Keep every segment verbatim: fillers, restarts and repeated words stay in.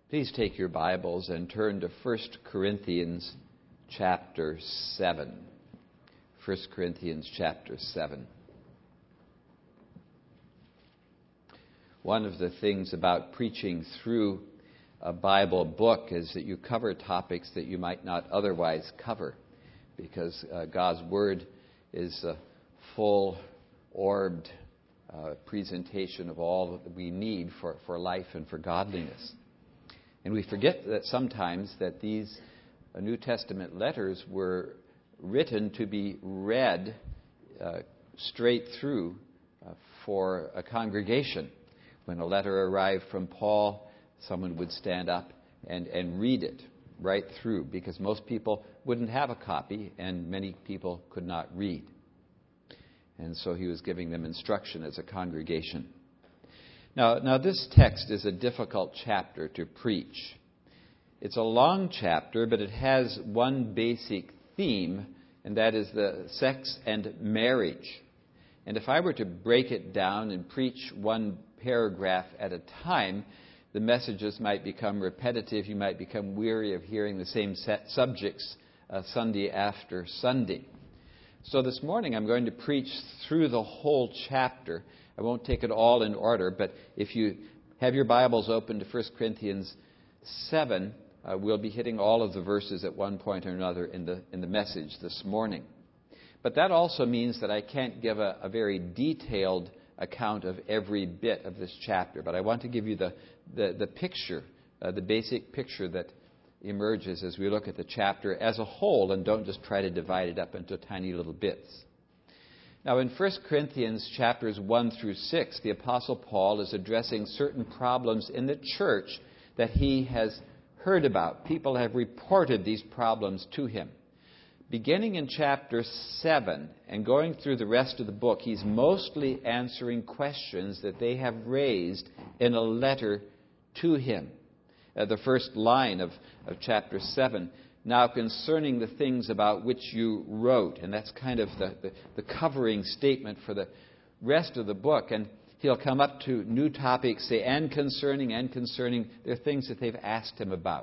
Please take your Bibles and turn to First Corinthians chapter seven. First Corinthians chapter seven. One of the things about preaching through a Bible book is that you cover topics that you might not otherwise cover, because uh, God's Word is a full-orbed uh, presentation of all that we need for, for life and for godliness. And we forget that sometimes that these uh, New Testament letters were written to be read uh, straight through uh, for a congregation. When a letter arrived from Paul, someone would stand up and, and read it right through, because most people wouldn't have a copy and many people could not read. And so he was giving them instruction as a congregation. Now, now this text is a difficult chapter to preach. It's a long chapter, but it has one basic theme, and that is the sex and marriage. And if I were to break it down and preach one paragraph at a time, the messages might become repetitive. You might become weary of hearing the same set subjects uh, Sunday after Sunday. So this morning I'm going to preach through the whole chapter. I won't take it all in order, but if you have your Bibles open to First Corinthians seven, uh, we'll be hitting all of the verses at one point or another in the in the message this morning. But that also means that I can't give a, a very detailed account of every bit of this chapter, but I want to give you the, the, the picture, uh, the basic picture that emerges as we look at the chapter as a whole, and don't just try to divide it up into tiny little bits. Now, in First Corinthians chapters one through six, the Apostle Paul is addressing certain problems in the church that he has heard about. People have reported these problems to him. Beginning in chapter seven and going through the rest of the book, he's mostly answering questions that they have raised in a letter to him. Uh, the first line of, of chapter seven, now concerning the things about which you wrote. And that's kind of the, the, the covering statement for the rest of the book. And he'll come up to new topics, say, and concerning, and concerning. They're things that they've asked him about.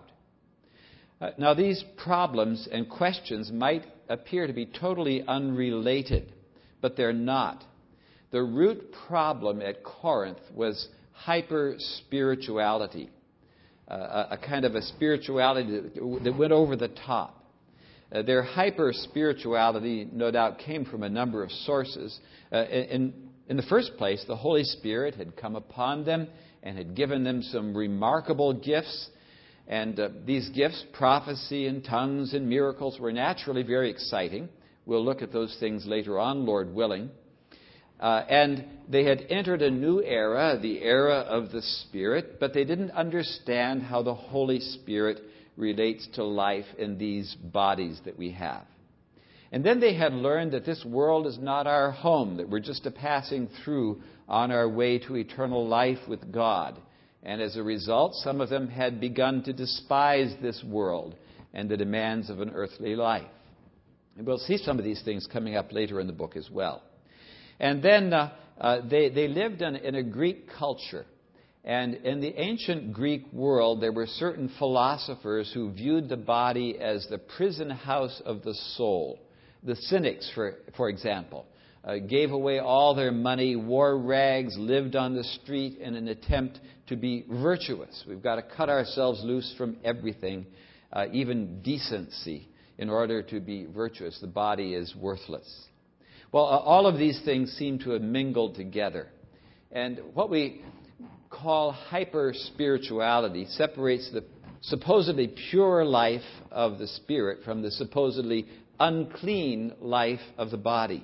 Uh, now, these problems and questions might appear to be totally unrelated, but they're not. The root problem at Corinth was hyper-spirituality, uh, a, a kind of a spirituality that, that went over the top. Uh, their hyper-spirituality, no doubt, came from a number of sources. Uh, in, in the first place, the Holy Spirit had come upon them and had given them some remarkable gifts. And uh, these gifts, prophecy and tongues and miracles, were naturally very exciting. We'll look at those things later on, Lord willing. Uh, and they had entered a new era, the era of the Spirit, but they didn't understand how the Holy Spirit relates to life in these bodies that we have. And then they had learned that this world is not our home, that we're just a passing through on our way to eternal life with God. And as a result, some of them had begun to despise this world and the demands of an earthly life. And we'll see some of these things coming up later in the book as well. And then uh, uh, they, they lived in, in a Greek culture. And in the ancient Greek world, there were certain philosophers who viewed the body as the prison house of the soul. The Cynics, for, for example, uh, gave away all their money, wore rags, lived on the street in an attempt to be virtuous. We've got to cut ourselves loose from everything, uh, even decency, in order to be virtuous. The body is worthless. Well, uh, all of these things seem to have mingled together. And what we call hyper-spirituality separates the supposedly pure life of the spirit from the supposedly unclean life of the body.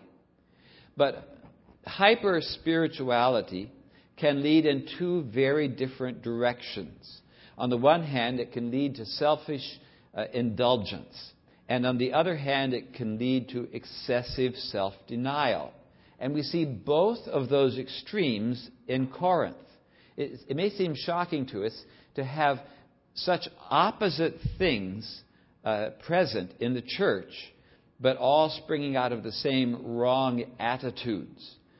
But hyper-spirituality can lead in two very different directions. On the one hand, it can lead to selfish uh, indulgence. And on the other hand, it can lead to excessive self-denial. And we see both of those extremes in Corinth. It, it may seem shocking to us to have such opposite things uh, present in the church, but all springing out of the same wrong attitudes.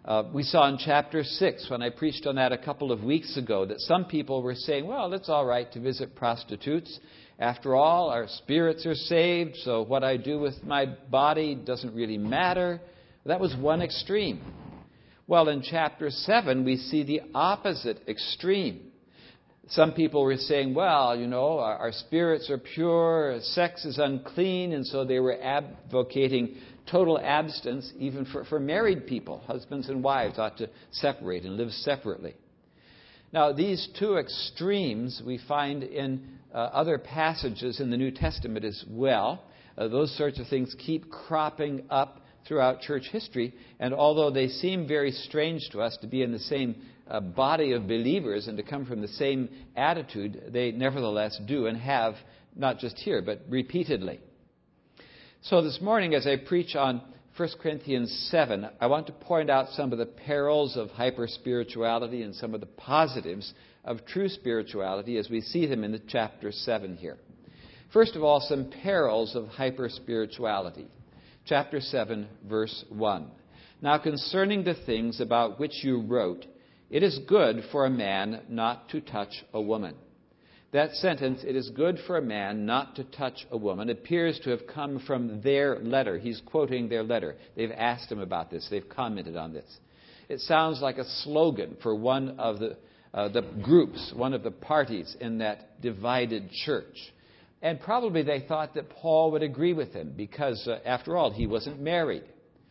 Uh, we saw in chapter six, when I preached on that a couple of weeks ago, that some people were saying, well, it's all right to visit prostitutes. After all, our spirits are saved, so what I do with my body doesn't really matter. That was one extreme. Well, in chapter seven, we see the opposite extreme. Some people were saying, well, you know, our, our spirits are pure, sex is unclean, and so they were advocating total abstinence even for, for married people. Husbands and wives ought to separate and live separately. Now, these two extremes we find in uh, other passages in the New Testament as well. Uh, those sorts of things keep cropping up throughout church history, and although they seem very strange to us to be in the same uh, body of believers and to come from the same attitude, they nevertheless do and have, not just here, but repeatedly. So this morning, as I preach on First Corinthians seven, I want to point out some of the perils of hyper-spirituality and some of the positives of true spirituality as we see them in the chapter seven here. First of all, some perils of hyper-spirituality. Chapter seven, verse one. Now concerning the things about which you wrote, it is good for a man not to touch a woman. That sentence, it is good for a man not to touch a woman, appears to have come from their letter. He's quoting their letter. They've asked him about this. They've commented on this. It sounds like a slogan for one of the, uh, the groups, one of the parties in that divided church. And probably they thought that Paul would agree with him because, uh, after all, he wasn't married.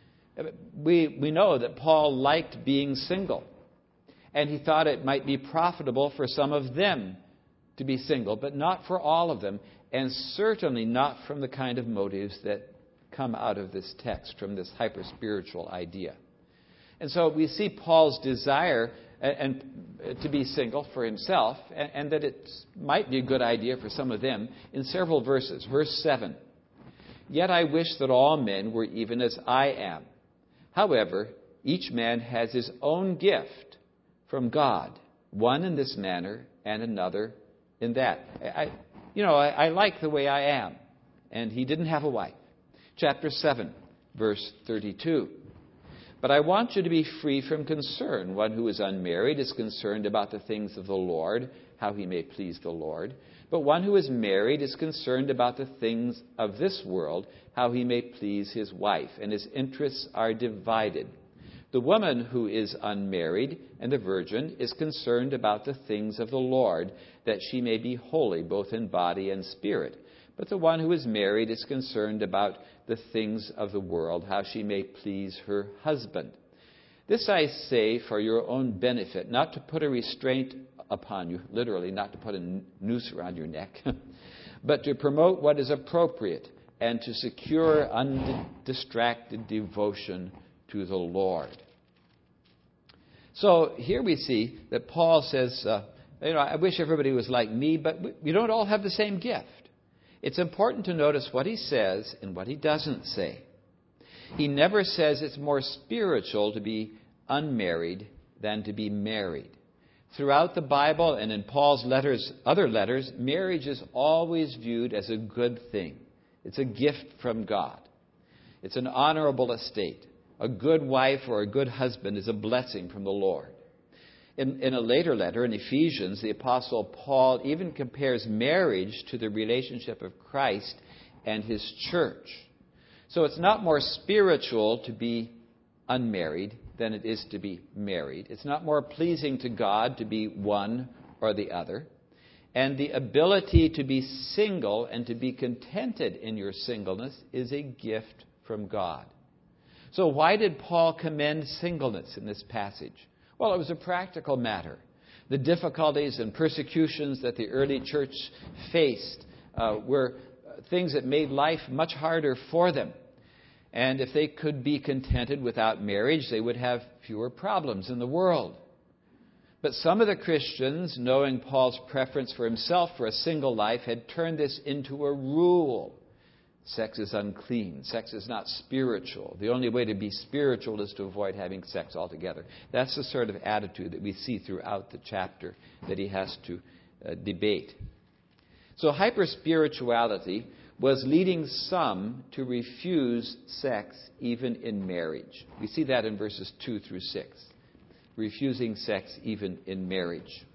We, we know that Paul liked being single. And he thought it might be profitable for some of them to be single, but not for all of them, and certainly not from the kind of motives that come out of this text, from this hyper-spiritual idea. And so we see Paul's desire and, and to be single for himself, and, and that it might be a good idea for some of them in several verses. Verse seven, yet I wish that all men were even as I am. However, each man has his own gift from God, one in this manner and another in that. I, you know, I, I like the way I am. And he didn't have a wife. Chapter seven, verse thirty-two. But I want you to be free from concern. One who is unmarried is concerned about the things of the Lord, how he may please the Lord. But one who is married is concerned about the things of this world, how he may please his wife. And his interests are divided. The woman who is unmarried and the virgin is concerned about the things of the Lord, that she may be holy both in body and spirit. But the one who is married is concerned about the things of the world, how she may please her husband. This I say for your own benefit, not to put a restraint upon you, literally, not to put a noose around your neck, but to promote what is appropriate and to secure undistracted devotion to the Lord. So here we see that Paul says, uh, you know, I wish everybody was like me, but we, we don't all have the same gift. It's important to notice what he says and what he doesn't say. He never says it's more spiritual to be unmarried than to be married. Throughout the Bible and in Paul's letters, other letters, marriage is always viewed as a good thing. It's a gift from God. It's an honorable estate. A good wife or a good husband is a blessing from the Lord. In, in a later letter, in Ephesians, the Apostle Paul even compares marriage to the relationship of Christ and his church. So it's not more spiritual to be unmarried than it is to be married. It's not more pleasing to God to be one or the other. And the ability to be single and to be contented in your singleness is a gift from God. So why did Paul commend singleness in this passage? Well, it was a practical matter. The difficulties and persecutions that the early church faced uh, were things that made life much harder for them. And if they could be contented without marriage, they would have fewer problems in the world. But some of the Christians, knowing Paul's preference for himself for a single life, had turned this into a rule. Sex is unclean. Sex is not spiritual. The only way to be spiritual is to avoid having sex altogether. That's the sort of attitude that we see throughout the chapter that he has to uh, debate. So hyper-spirituality was leading some to refuse sex even in marriage. We see that in verses two through six. Refusing sex even in marriage.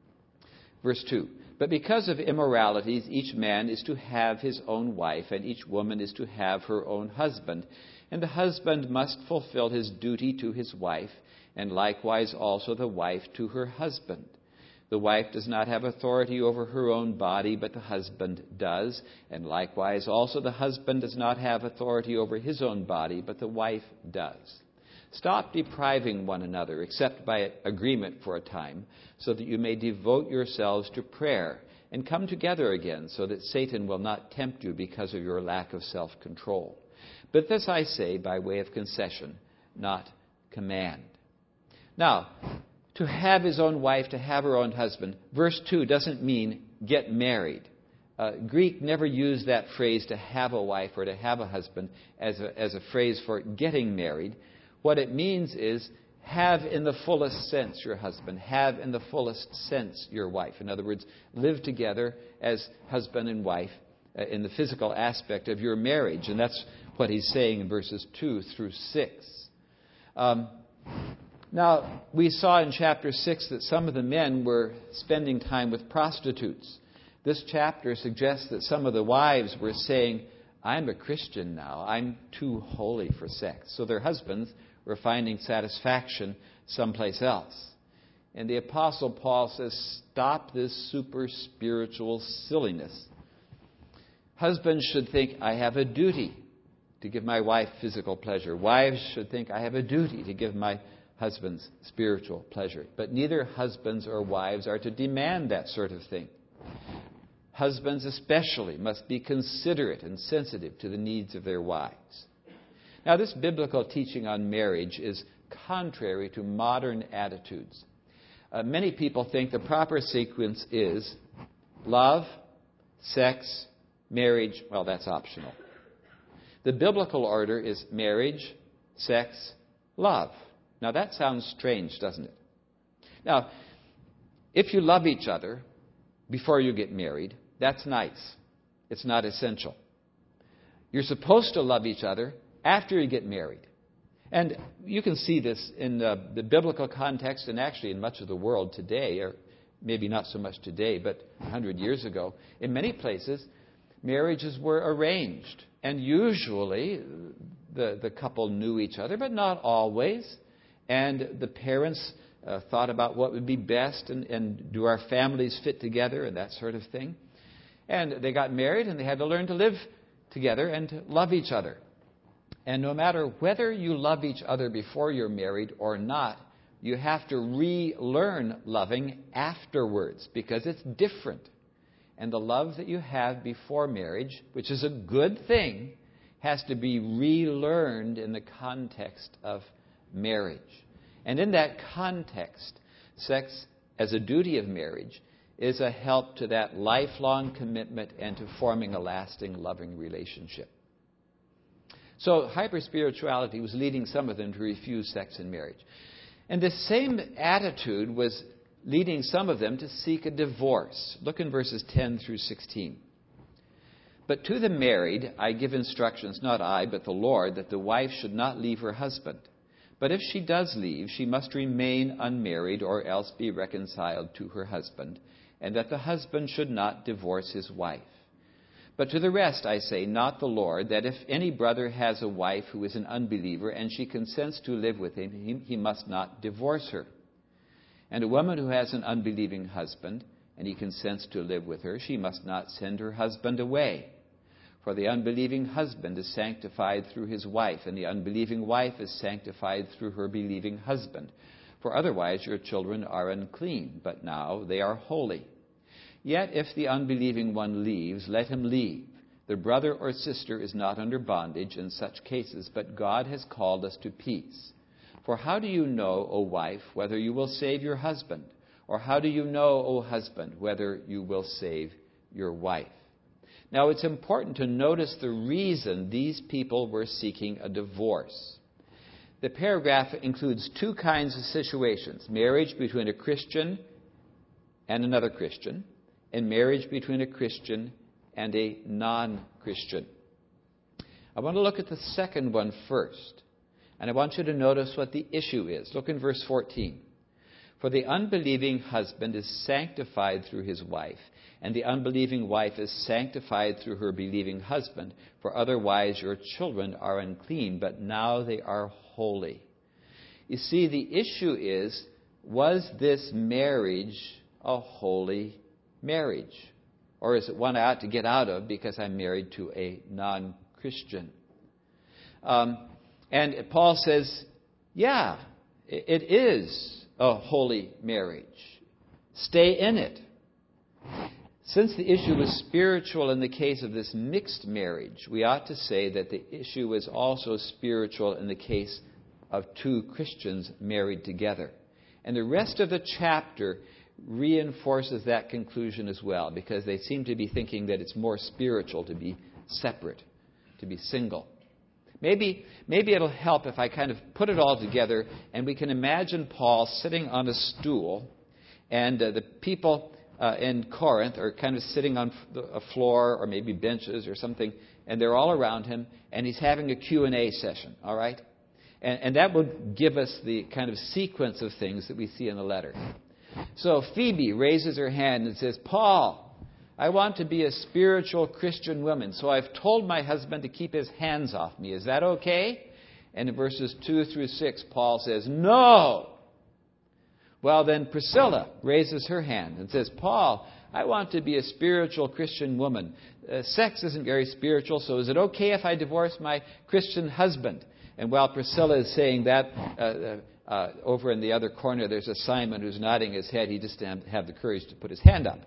Verse two. But because of immoralities, each man is to have his own wife, and each woman is to have her own husband. And the husband must fulfill his duty to his wife, and likewise also the wife to her husband. The wife does not have authority over her own body, but the husband does. And likewise also the husband does not have authority over his own body, but the wife does. Stop depriving one another, except by agreement for a time, so that you may devote yourselves to prayer and come together again, so that Satan will not tempt you because of your lack of self-control. But this I say by way of concession, not command. Now, to have his own wife, to have her own husband, verse two doesn't mean get married. Uh, Greek never used that phrase to have a wife or to have a husband as a, as a phrase for getting married. What it means is have in the fullest sense your husband. Have in the fullest sense your wife. In other words, live together as husband and wife uh, in the physical aspect of your marriage. And that's what he's saying in verses two through six. Um, now, we saw in chapter six that some of the men were spending time with prostitutes. This chapter suggests that some of the wives were saying, I'm a Christian now. I'm too holy for sex. So their husbands were finding satisfaction someplace else. And the Apostle Paul says, stop this super spiritual silliness. Husbands should think, I have a duty to give my wife physical pleasure. Wives should think, I have a duty to give my husband's spiritual pleasure. But neither husbands or wives are to demand that sort of thing. Husbands especially must be considerate and sensitive to the needs of their wives. Now, this biblical teaching on marriage is contrary to modern attitudes. Uh, many people think the proper sequence is love, sex, marriage. Well, that's optional. The biblical order is marriage, sex, love. Now, that sounds strange, doesn't it? Now, if you love each other before you get married, that's nice. It's not essential. You're supposed to love each other after you get married. And you can see this in uh, the biblical context and actually in much of the world today, or maybe not so much today, but a hundred years ago. In many places, marriages were arranged. And usually the, the couple knew each other, but not always. And the parents uh, thought about what would be best and, and do our families fit together and that sort of thing. And they got married and they had to learn to live together and to love each other. And no matter whether you love each other before you're married or not, you have to relearn loving afterwards because it's different. And the love that you have before marriage, which is a good thing, has to be relearned in the context of marriage. And in that context, sex as a duty of marriage is a help to that lifelong commitment and to forming a lasting, loving relationship. So hyperspirituality was leading some of them to refuse sex in marriage. And the same attitude was leading some of them to seek a divorce. Look in verses ten through sixteen. But to the married I give instructions, not I, but the Lord, that the wife should not leave her husband. But if she does leave, she must remain unmarried or else be reconciled to her husband, and that the husband should not divorce his wife. But to the rest I say, not the Lord, that if any brother has a wife who is an unbeliever and she consents to live with him, he, he must not divorce her. And a woman who has an unbelieving husband and he consents to live with her, she must not send her husband away. For the unbelieving husband is sanctified through his wife, and the unbelieving wife is sanctified through her believing husband. For otherwise your children are unclean, but now they are holy. Yet if the unbelieving one leaves, let him leave. The brother or sister is not under bondage in such cases, but God has called us to peace. For how do you know, O wife, whether you will save your husband? Or how do you know, O husband, whether you will save your wife? Now it's important to notice the reason these people were seeking a divorce. The paragraph includes two kinds of situations: marriage between a Christian and another Christian, and marriage between a Christian and a non-Christian. Christian. I want to look at the second one first. And I want you to notice what the issue is. Look in verse fourteen. For the unbelieving husband is sanctified through his wife, and the unbelieving wife is sanctified through her believing husband. For otherwise your children are unclean, but now they are holy. You see, the issue is, was this marriage a holy marriage? Or is it one I ought to get out of because I'm married to a non-Christian? Um, and Paul says, yeah, it is a holy marriage. Stay in it. Since the issue was spiritual in the case of this mixed marriage, we ought to say that the issue is also spiritual in the case of two Christians married together. And the rest of the chapter reinforces that conclusion as well, because they seem to be thinking that it's more spiritual to be separate, to be single. Maybe, maybe it'll help if I kind of put it all together and we can imagine Paul sitting on a stool, and uh, the people uh, in Corinth are kind of sitting on a floor or maybe benches or something, and they're all around him, and he's having a Q and A session, all right? And, and that would give us the kind of sequence of things that we see in the letter. So Phoebe raises her hand and says, Paul, I want to be a spiritual Christian woman, so I've told my husband to keep his hands off me. Is that okay? And in verses two through six, Paul says, no. Well, then Priscilla raises her hand and says, Paul, I want to be a spiritual Christian woman. Uh, sex isn't very spiritual, so is it okay if I divorce my Christian husband? And while Priscilla is saying that, uh, uh, uh, over in the other corner, there's a Simon who's nodding his head. He just didn't have the courage to put his hand up.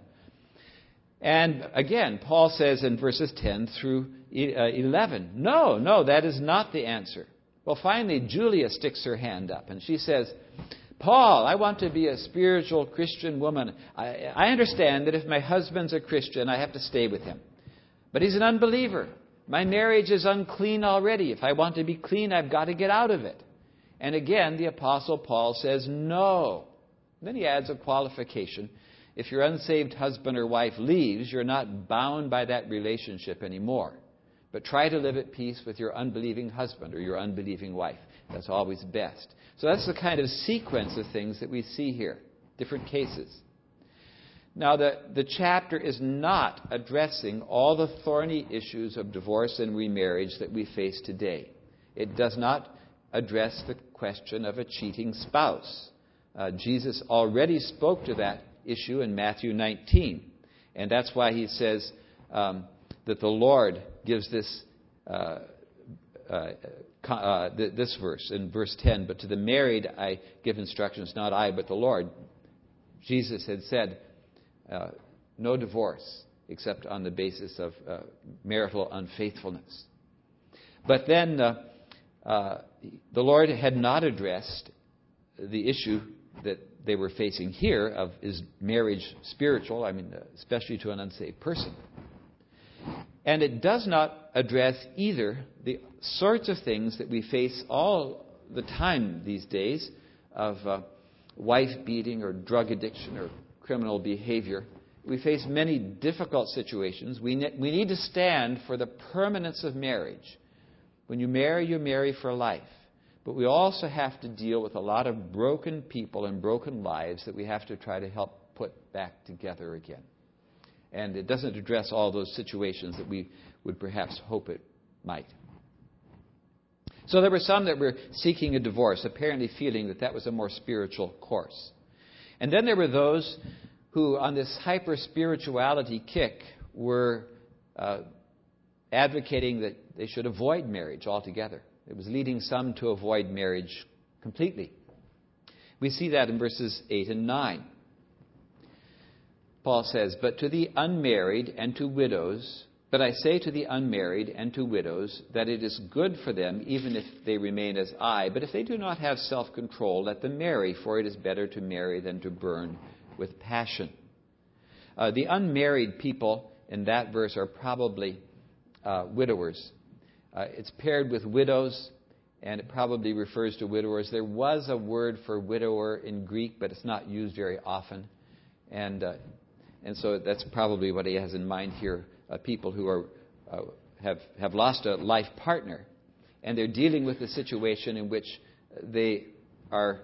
And again, Paul says in verses ten through eleven, no, no, that is not the answer. Well, finally, Julia sticks her hand up and she says, Paul, I want to be a spiritual Christian woman. I, I understand that if my husband's a Christian, I have to stay with him. But he's an unbeliever. My marriage is unclean already. If I want to be clean, I've got to get out of it. And again, the Apostle Paul says, no. Then he adds a qualification. If your unsaved husband or wife leaves, you're not bound by that relationship anymore. But try to live at peace with your unbelieving husband or your unbelieving wife. That's always best. So that's the kind of sequence of things that we see here. Different cases. Now, the, the chapter is not addressing all the thorny issues of divorce and remarriage that we face today. It does not address the question of a cheating spouse. Uh, Jesus already spoke to that issue in Matthew nineteen. And that's why he says um, that the Lord gives this uh, uh, uh, th- this verse in verse ten. But to the married I give instructions, not I, but the Lord. Jesus had said, uh, no divorce except on the basis of uh, marital unfaithfulness. But then uh, uh, the Lord had not addressed the issue that they were facing here of, is marriage spiritual? I mean, especially to an unsaved person. And it does not address either the sorts of things that we face all the time these days of uh, wife beating or drug addiction or criminal behavior. We face many difficult situations. We, ne- we need to stand for the permanence of marriage. When you marry, you marry for life. But we also have to deal with a lot of broken people and broken lives that we have to try to help put back together again. And it doesn't address all those situations that we would perhaps hope it might. So there were some that were seeking a divorce, apparently feeling that that was a more spiritual course. And then there were those who, on this hyper-spirituality kick, were uh, advocating that they should avoid marriage altogether. It was leading some to avoid marriage completely. We see that in verses eight and nine. Paul says, But to the unmarried and to widows, but I say to the unmarried and to widows that it is good for them even if they remain as I. But if they do not have self-control, let them marry, for it is better to marry than to burn with passion. Uh, the unmarried people in that verse are probably uh, widowers. Uh, it's paired with widows, and it probably refers to widowers. There was a word for widower in Greek, but it's not used very often. And uh, and so that's probably what he has in mind here, uh, people who are uh, have, have lost a life partner, and they're dealing with a situation in which they are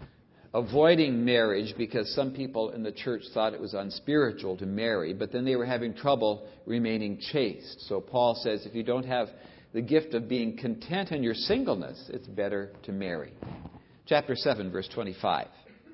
avoiding marriage because some people in the church thought it was unspiritual to marry, but then they were having trouble remaining chaste. So Paul says if you don't have the gift of being content in your singleness, it's better to marry. Chapter seven, verse twenty-five.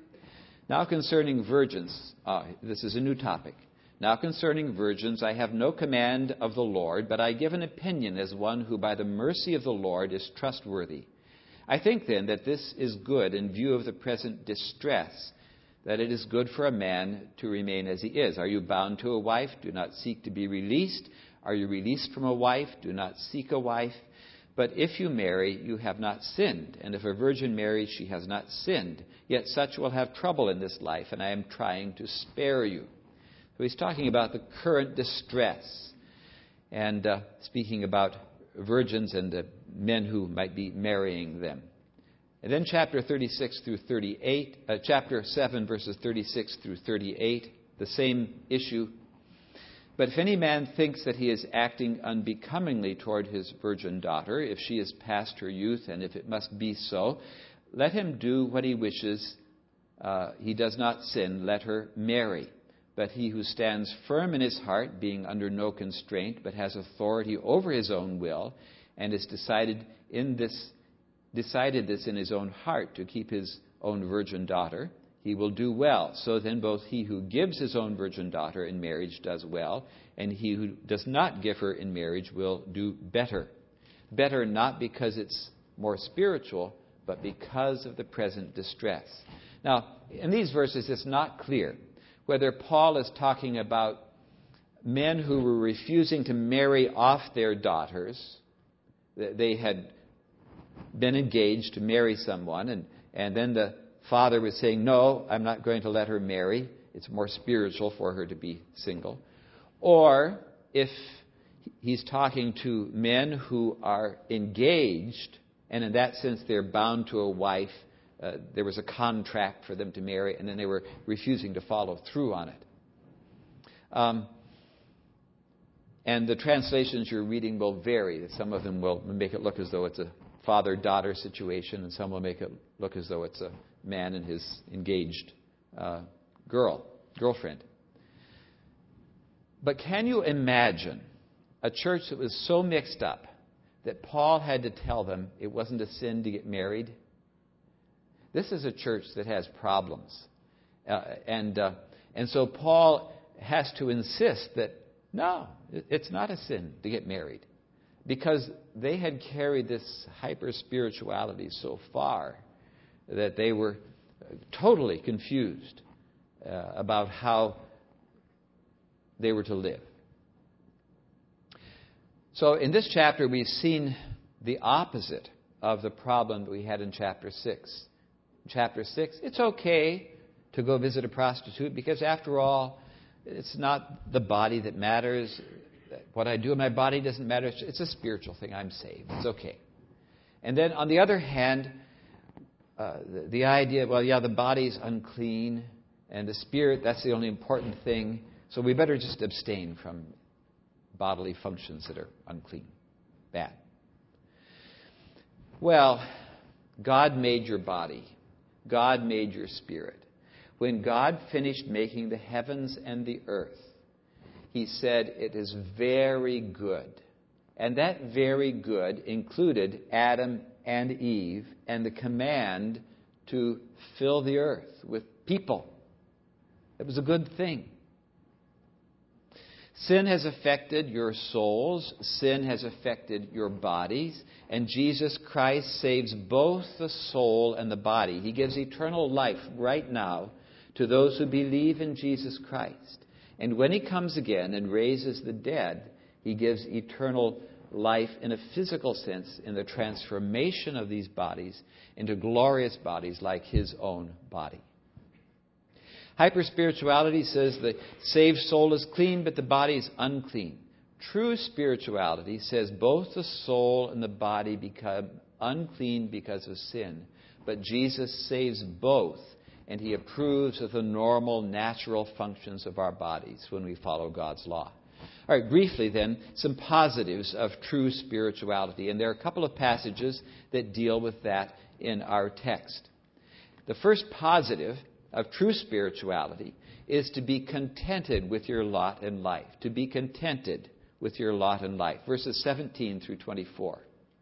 Now concerning virgins, uh, this is a new topic. Now concerning virgins, I have no command of the Lord, but I give an opinion as one who by the mercy of the Lord is trustworthy. I think then that this is good in view of the present distress, that it is good for a man to remain as he is. Are you bound to a wife? Do not seek to be released. Are you released from a wife? Do not seek a wife. But if you marry, you have not sinned. And if a virgin marries, she has not sinned. Yet such will have trouble in this life, and I am trying to spare you. So he's talking about the current distress, and uh, speaking about virgins and uh, men who might be marrying them. And then chapter thirty-six through thirty-eight, uh, chapter seven, verses thirty-six through thirty-eight, the same issue. But if any man thinks that he is acting unbecomingly toward his virgin daughter, if she is past her youth, and if it must be so, let him do what he wishes. Uh, he does not sin, let her marry. But he who stands firm in his heart, being under no constraint, but has authority over his own will, and has decided in this, decided this in his own heart to keep his own virgin daughter, he will do well. So then both he who gives his own virgin daughter in marriage does well, and he who does not give her in marriage will do better. Better not because it's more spiritual, but because of the present distress. Now, in these verses, it's not clear whether Paul is talking about men who were refusing to marry off their daughters. They had been engaged to marry someone, and, and then the father was saying, no, I'm not going to let her marry. It's more spiritual for her to be single. Or if he's talking to men who are engaged, and in that sense they're bound to a wife. Uh, there was a contract for them to marry, and then they were refusing to follow through on it. Um, and the translations you're reading will vary. Some of them will make it look as though it's a father-daughter situation, and some will make it look as though it's a man and his engaged uh, girl, girlfriend. But can you imagine a church that was so mixed up that Paul had to tell them it wasn't a sin to get married? This is a church that has problems. Uh, and uh, and so Paul has to insist that, no, it's not a sin to get married. Because they had carried this hyper-spirituality so far that they were totally confused uh, about how they were to live. So in this chapter, we've seen the opposite of the problem that we had in chapter six. Chapter six, it's okay to go visit a prostitute because, after all, it's not the body that matters. What I do in my body doesn't matter. It's a spiritual thing. I'm saved. It's okay. And then, on the other hand, uh, the, the idea, well, yeah, the body's unclean, and the spirit, that's the only important thing, so we better just abstain from bodily functions that are unclean. Bad. Well, God made your body. God made your spirit. When God finished making the heavens and the earth, He said, it is very good. And that very good included Adam and Eve and the command to fill the earth with people. It was a good thing. Sin has affected your souls. Sin has affected your bodies. And Jesus Christ saves both the soul and the body. He gives eternal life right now to those who believe in Jesus Christ. And when He comes again and raises the dead, He gives eternal life in a physical sense in the transformation of these bodies into glorious bodies like His own body. Hyper-spirituality says the saved soul is clean, but the body is unclean. True spirituality says both the soul and the body become unclean because of sin, but Jesus saves both, and He approves of the normal, natural functions of our bodies when we follow God's law. All right, briefly then, some positives of true spirituality. And there are a couple of passages that deal with that in our text. The first positive of true spirituality is to be contented with your lot in life. To be contented with your lot in life. Verses seventeen through twenty-four.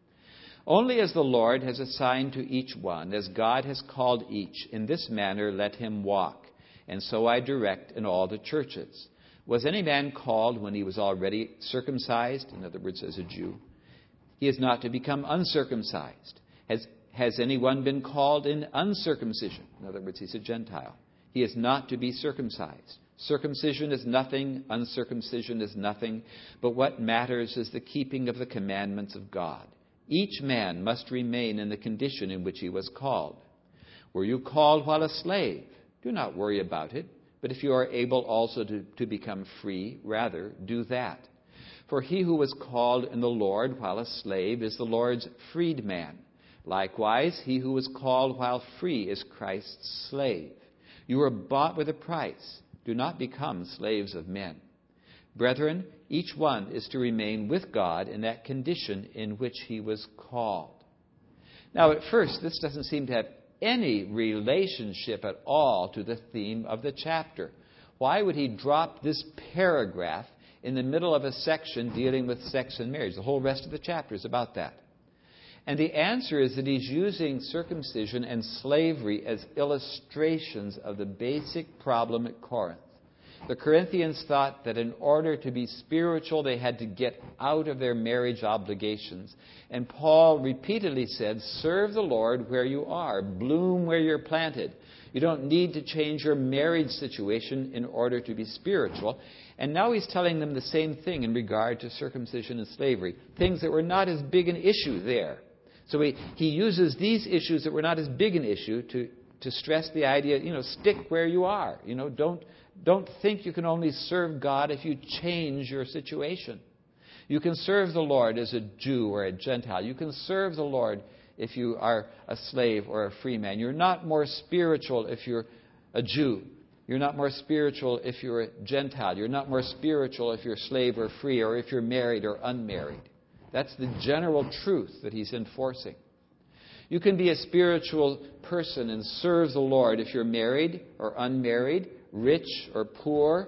Only as the Lord has assigned to each one, as God has called each, in this manner let him walk. And so I direct in all the churches. Was any man called when he was already circumcised? In other words, as a Jew. He is not to become uncircumcised. Has, has anyone been called in uncircumcision? In other words, he's a Gentile. He is not to be circumcised. Circumcision is nothing, uncircumcision is nothing, but what matters is the keeping of the commandments of God. Each man must remain in the condition in which he was called. Were you called while a slave? Do not worry about it. But if you are able also to, to become free, rather do that. For he who was called in the Lord while a slave is the Lord's freedman. Likewise, he who was called while free is Christ's slave. You were bought with a price. Do not become slaves of men. Brethren, each one is to remain with God in that condition in which he was called. Now, at first, this doesn't seem to have any relationship at all to the theme of the chapter. Why would he drop this paragraph in the middle of a section dealing with sex and marriage? The whole rest of the chapter is about that. And the answer is that he's using circumcision and slavery as illustrations of the basic problem at Corinth. The Corinthians thought that in order to be spiritual, they had to get out of their marriage obligations. And Paul repeatedly said, serve the Lord where you are. Bloom where you're planted. You don't need to change your marriage situation in order to be spiritual. And now he's telling them the same thing in regard to circumcision and slavery. Things that were not as big an issue there. So he, he uses these issues that were not as big an issue to, to stress the idea, you know, stick where you are. You know, don't... Don't think you can only serve God if you change your situation. You can serve the Lord as a Jew or a Gentile. You can serve the Lord if you are a slave or a free man. You're not more spiritual if you're a Jew. You're not more spiritual if you're a Gentile. You're not more spiritual if you're slave or free or if you're married or unmarried. That's the general truth that he's enforcing. You can be a spiritual person and serve the Lord if you're married or unmarried, rich or poor,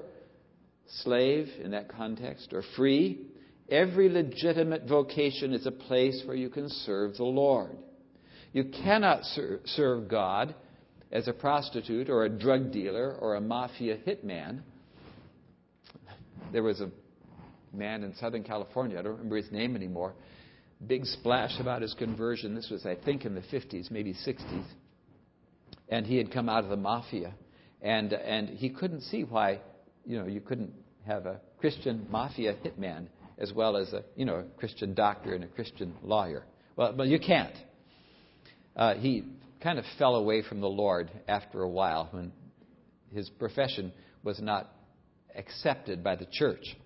slave in that context, or free. Every legitimate vocation is a place where you can serve the Lord. You cannot ser- serve God as a prostitute or a drug dealer or a mafia hitman. There was a man in Southern California, I don't remember his name anymore, big splash about his conversion. This was, I think, in the fifties, maybe sixties. And he had come out of the mafia. And and he couldn't see why, you know, you couldn't have a Christian mafia hitman as well as a, you know, a Christian doctor and a Christian lawyer. Well, but you can't. Uh, he kind of fell away from the Lord after a while when his profession was not accepted by the church.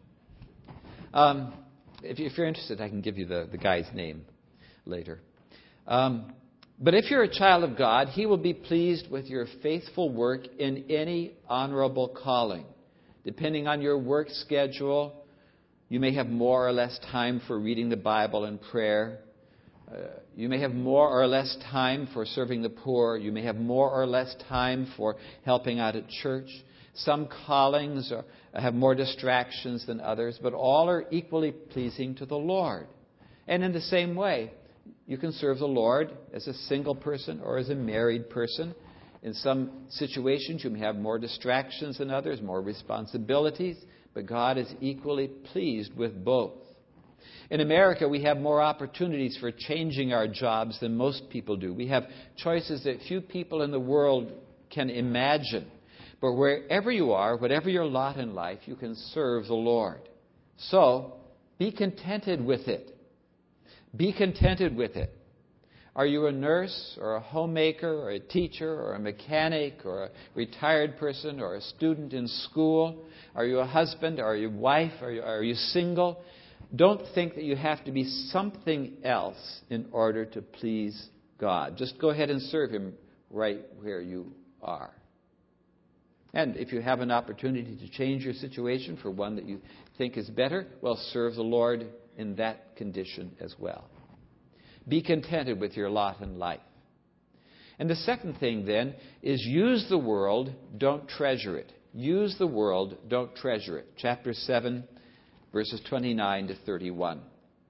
Um, if, you, if you're interested, I can give you the, the guy's name later. Um, But if you're a child of God, He will be pleased with your faithful work in any honorable calling. Depending on your work schedule, you may have more or less time for reading the Bible and prayer. Uh, you may have more or less time for serving the poor. You may have more or less time for helping out at church. Some callings are, have more distractions than others, but all are equally pleasing to the Lord. And in the same way, you can serve the Lord as a single person or as a married person. In some situations, you may have more distractions than others, more responsibilities, but God is equally pleased with both. In America, we have more opportunities for changing our jobs than most people do. We have choices that few people in the world can imagine. But wherever you are, whatever your lot in life, you can serve the Lord. So, be contented with it. Be contented with it. Are you a nurse or a homemaker or a teacher or a mechanic or a retired person or a student in school? Are you a husband? Are you a wife? Are you, are you single? Don't think that you have to be something else in order to please God. Just go ahead and serve Him right where you are. And if you have an opportunity to change your situation for one that you think is better, well, serve the Lord in that condition as well. Be contented with your lot in life. And the second thing then is use the world, don't treasure it. Use the world, don't treasure it. Chapter seven, verses twenty-nine to thirty-one.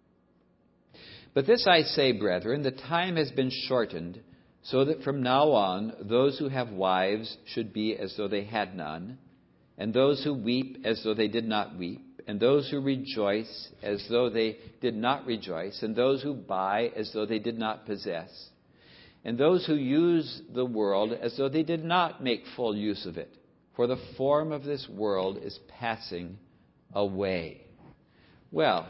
But this I say, brethren, the time has been shortened, so that from now on those who have wives should be as though they had none, and those who weep as though they did not weep, and those who rejoice as though they did not rejoice, and those who buy as though they did not possess, and those who use the world as though they did not make full use of it. For the form of this world is passing away. Well,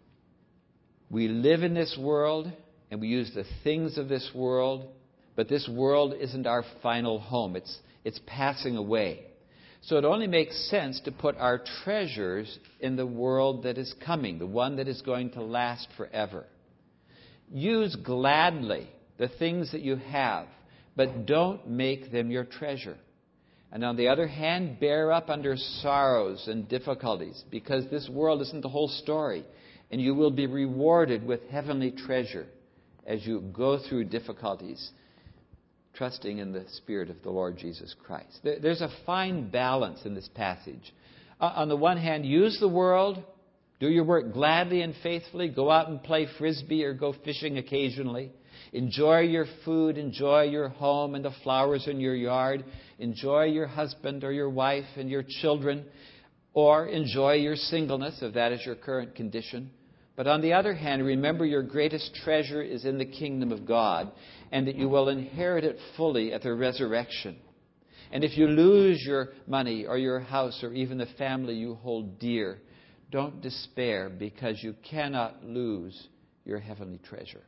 we live in this world, and we use the things of this world, but this world isn't our final home. It's, it's passing away. So it only makes sense to put our treasures in the world that is coming, the one that is going to last forever. Use gladly the things that you have, but don't make them your treasure. And on the other hand, bear up under sorrows and difficulties, because this world isn't the whole story, and you will be rewarded with heavenly treasure as you go through difficulties, trusting in the Spirit of the Lord Jesus Christ. There's a fine balance in this passage. On the one hand, use the world, do your work gladly and faithfully, go out and play frisbee or go fishing occasionally. Enjoy your food, enjoy your home and the flowers in your yard, enjoy your husband or your wife and your children, or enjoy your singleness if that is your current condition. But on the other hand, remember your greatest treasure is in the kingdom of God, and that you will inherit it fully at the resurrection. And if you lose your money or your house or even the family you hold dear, don't despair, because you cannot lose your heavenly treasure.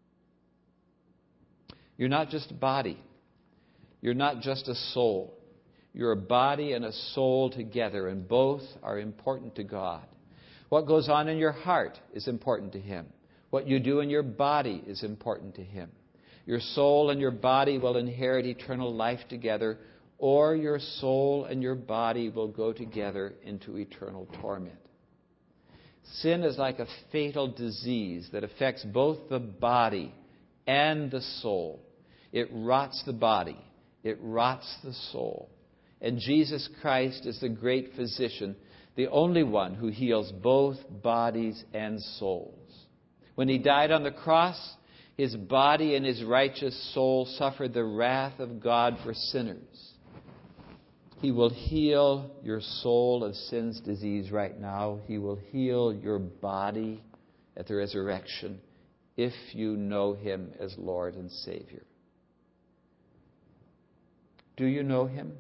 You're not just a body. You're not just a soul. You're a body and a soul together, and both are important to God. What goes on in your heart is important to Him. What you do in your body is important to Him. Your soul and your body will inherit eternal life together, or your soul and your body will go together into eternal torment. Sin is like a fatal disease that affects both the body and the soul. It rots the body. It rots the soul. And Jesus Christ is the great physician, the only one who heals both bodies and souls. When He died on the cross, His body and His righteous soul suffered the wrath of God for sinners. He will heal your soul of sin's disease right now. He will heal your body at the resurrection if you know Him as Lord and Savior. Do you know Him?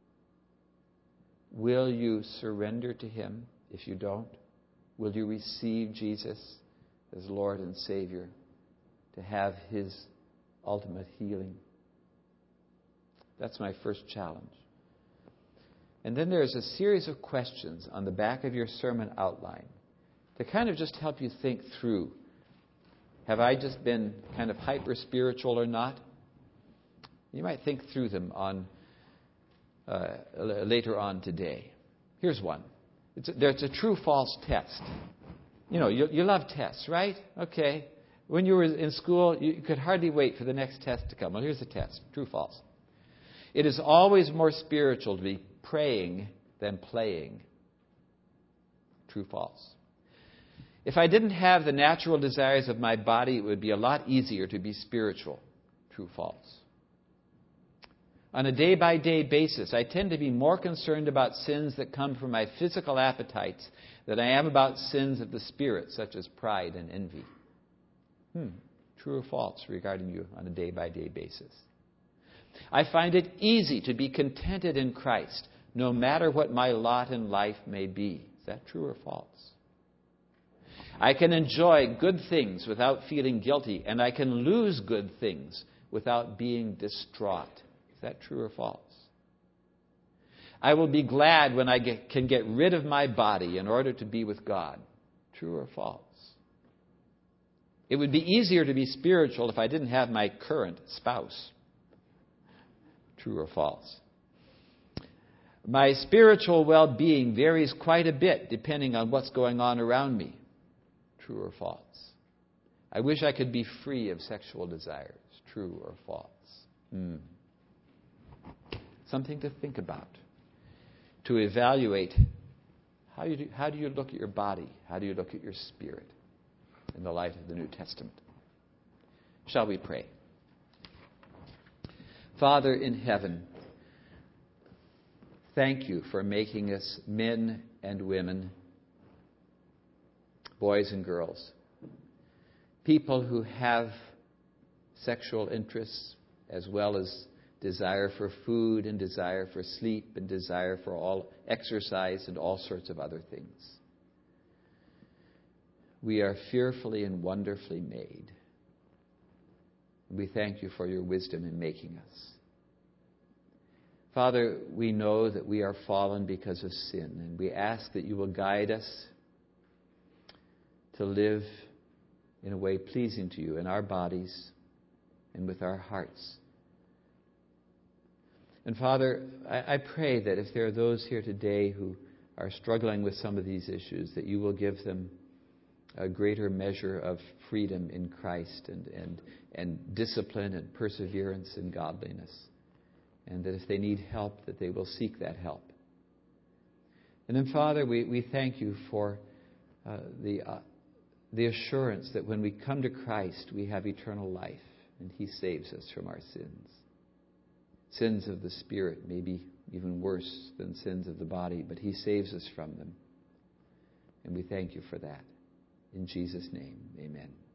Will you surrender to Him if you don't? Will you receive Jesus as Lord and Savior to have His ultimate healing? That's my first challenge. And then there's a series of questions on the back of your sermon outline to kind of just help you think through. Have I just been kind of hyper-spiritual or not? You might think through them on uh, later on today. Here's one. It's a, there's a true-false test. You know, you, you love tests, right? Okay. When you were in school, you could hardly wait for the next test to come. Well, here's the test. True-false. It is always more spiritual to be praying than playing. True-false. If I didn't have the natural desires of my body, it would be a lot easier to be spiritual. True-false. On a day-by-day basis, I tend to be more concerned about sins that come from my physical appetites than I am about sins of the spirit, such as pride and envy. Hmm. True or false regarding you on a day-by-day basis? I find it easy to be contented in Christ, no matter what my lot in life may be. Is that true or false? I can enjoy good things without feeling guilty, and I can lose good things without being distraught. Is that true or false? I will be glad when I get, can get rid of my body in order to be with God. True or false? It would be easier to be spiritual if I didn't have my current spouse. True or false? My spiritual well-being varies quite a bit depending on what's going on around me. True or false? I wish I could be free of sexual desires. True or false? Hmm. Something to think about. To evaluate how, you do, how do you look at your body? How do you look at your spirit in the light of the New Testament? Shall we pray? Father in heaven, thank you for making us men and women, boys and girls, people who have sexual interests as well as desire for food and desire for sleep and desire for all exercise and all sorts of other things. We are fearfully and wonderfully made. We thank you for your wisdom in making us. Father, we know that we are fallen because of sin, and we ask that you will guide us to live in a way pleasing to you in our bodies and with our hearts. And Father, I, I pray that if there are those here today who are struggling with some of these issues, that you will give them a greater measure of freedom in Christ and, and, and discipline and perseverance and godliness. And that if they need help, that they will seek that help. And then, Father, we, we thank you for uh, the, uh, the assurance that when we come to Christ, we have eternal life, and he saves us from our sins. Sins of the Spirit may be even worse than sins of the body, but he saves us from them. And we thank you for that. In Jesus' name, amen.